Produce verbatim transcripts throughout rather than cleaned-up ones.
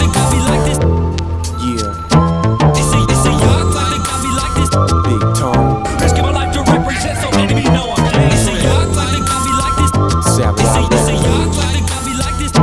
that got me like this. Yeah, It's a, it's a yacht life that got me like this. big tone, Risking my life to represent so enemy know I'm dangerous. It's a yacht life that got me like this. Savage It's a, Out it's a yacht Records. life that got me like this.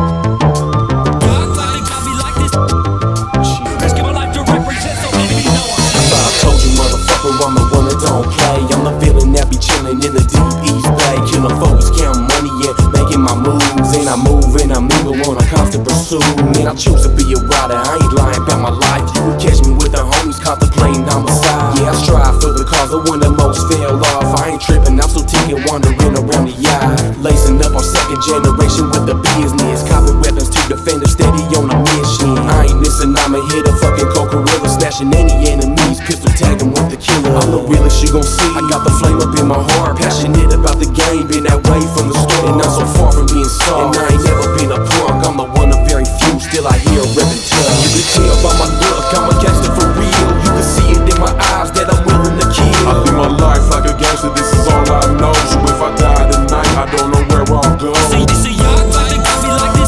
Yacht life that got me like this. Risking my life to represent so enemy know I'm dangerous. I told you, motherfucker, I'm the one that don't play. I'm the villain that be chillin' in the deep East Bay, killing folks, counting money and making my moves. And I move and I'm moving on a constant pursuit. And I choose to be a rider, I ain't lying about my life. You would catch me with the homies contemplating homicide. Yeah, I strive for the cause, the one that most fell off. I ain't tripping, I'm still ticking, wandering around the yard, lacing up on second generation with the business, copping weapons to defend the steady on a mission. I ain't missing, I'ma hit a fucking cold gorilla, smashing any enemies, pistol tagging with the killer. I'm the realest you gon' see, I got the flame up in my heart, passionate about the game, been that way from the start. And I'm so far from being soft, and I ain't never been a punk. I'm the one of very few, still I hear reppin' tough. You can tell by my look, I'm a gangster for real. You can see it in my eyes that I'm willing to kill. I live my life like a gangster, this is all I know. So if I die tonight, I don't know where I'll go. It's a, it's a yacht life that got me like this.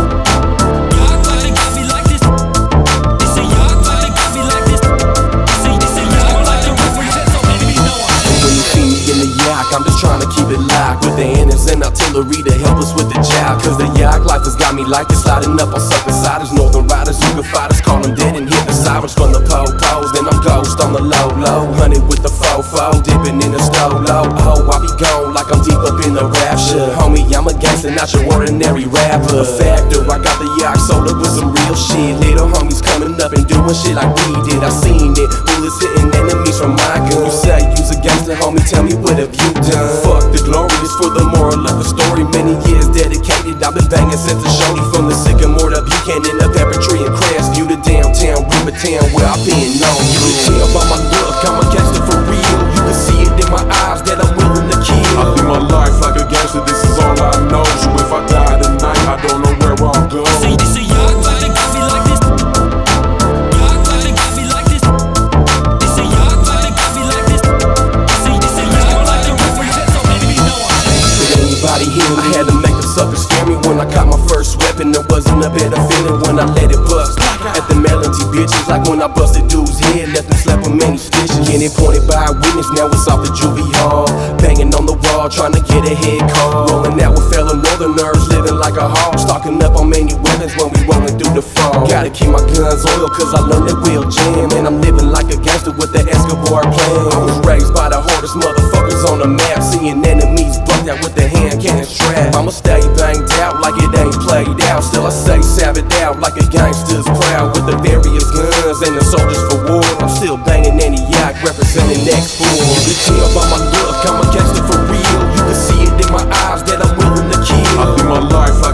Yacht life that got me like this. It's a yacht life that got me like this. It's a, it's a yacht life to represent so enemy know I'm dangerous. When you see me in the yacht, I'm just trying to keep it locked with the inners and artillery to help us with the job. Cause the yacht life has got me like this, sliding up on sucker siders, northern riders, you can fight us, call them dead and hit the sirens from the po-pos. Then I'm ghost on the low-low, hunted with the fofo, dipping in the stolo. Oh, I be gone like I'm deep up in the rapture. Homie, I'm a gangster, not your ordinary rapper. A factor, I got the yacht sold up with some real shit. Little homies coming up and doing shit like we did. I seen it, bullets hitting enemies from my gun. You say you's a gangster, homie, tell me what have you done? Fuck the glory, it's for the moral of the story. Many years dedicated, I've been banging since the shorty. From the Sycamore to Buchanan, up every tree and Crestview to downtown Rivertown, where I've been known. You can tell by my look, I'm a gangster for real. You can see it in my eyes that I'm willing to kill. I live my life like a gangster, this is all I know. So if I die tonight, I don't know where I'll go. It's a, it's a yacht life that got me like this. Yacht life that got me like this. It's a yacht life that got me like this. It's a, it's a yacht life to represent so enemy know I'm dangerous. Did anybody hear me? I had to make the suckers fear me. When I caught my first weapon, there wasn't a better feeling when I let it bust. At the melody bitches, like when I busted dude's head, left him slept with many stitches. Getting pointed by a witness, now it's off the juvie hall. Banging on the wall, trying to get a head call. Rolling out with fellow northerners, living like a hog. Stocking up on many weapons when we rolling through the fall. Gotta keep my guns oil, cause I learned that we'll jam. And I'm living like a gangster with the Escobar plan. I was raised by the hardest motherfuckers on the map, seeing enemies bucked out with the hand cannon strap. I'ma stay banged out like it ain't played out. Still I say savage out like a gangster's proud. With the various guns and the soldiers for war, I'm still banging any yacht representing X four. You can tell by my look, I'm a gangster for real. You can see it in my eyes that I'm willing to kill. I live my life like